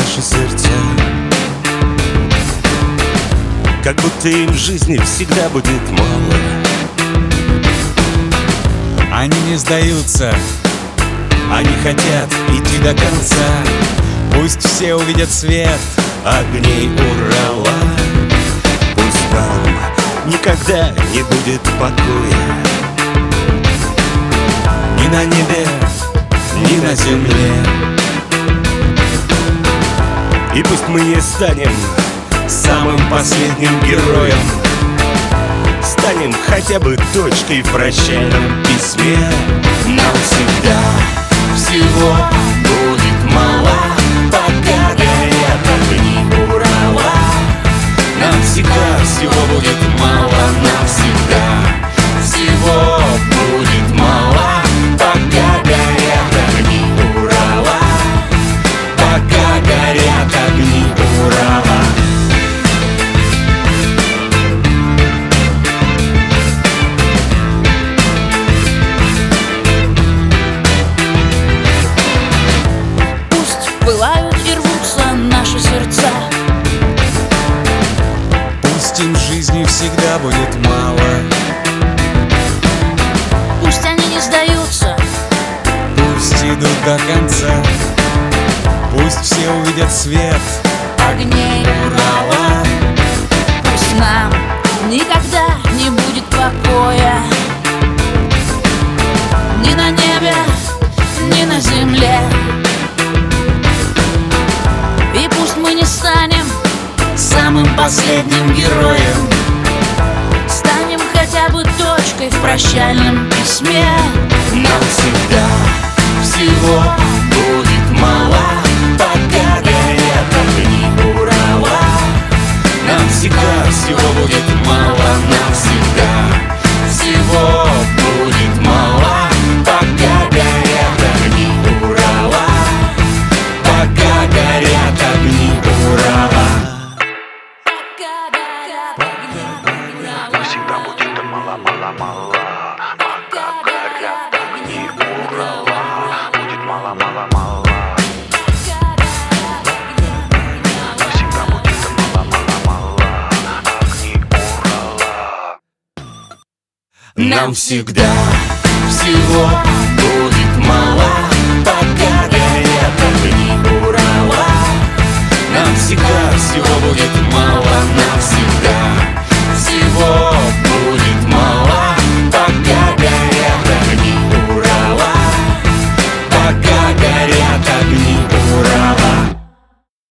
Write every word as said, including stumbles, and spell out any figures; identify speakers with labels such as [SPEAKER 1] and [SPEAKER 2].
[SPEAKER 1] наши сердца. Как будто им в жизни всегда будет мало.
[SPEAKER 2] Они не сдаются, они хотят идти до конца. Пусть все увидят свет
[SPEAKER 1] огней Урала. Пусть нам никогда не будет покоя ни на небе, ни на земле. И пусть мы не станем самым последним героем, станем хотя бы точкой в прощальном письме. Нам всегда всего будет мало, пока горят огни Урала. Нам всегда всего будет мало, навсегда всего будет мало, пока горят огни Урала. Пока горят огни Урала.
[SPEAKER 3] Пылают и рвутся наши сердца.
[SPEAKER 2] Пусть им жизни всегда будет мало.
[SPEAKER 3] Пусть они не сдаются,
[SPEAKER 2] Пусть идут до конца. Пусть все увидят свет
[SPEAKER 3] огней
[SPEAKER 2] Урала.
[SPEAKER 3] Пусть нам никогда не будет покоя ни на небе, ни на земле. И пусть мы не станем
[SPEAKER 2] Самым последним героем,
[SPEAKER 3] станем хотя бы точкой в прощальном письме.
[SPEAKER 1] Нам всегда всего будет мало, пока горят огни Урала. Нам всегда всего будет мало, навсегда всего будет мало, пока горят огни Урала. Пока горят огни Урала.
[SPEAKER 4] Нам всегда будет мало-мало-мало, пока горят огни Урала. Будет мало-мало-мало. Нам всегда будет мало-мало-мало, огни Урала.
[SPEAKER 1] Нам всегда всего будет мало, пока горят огни Урала. Нам всегда всего будет мало, навсегда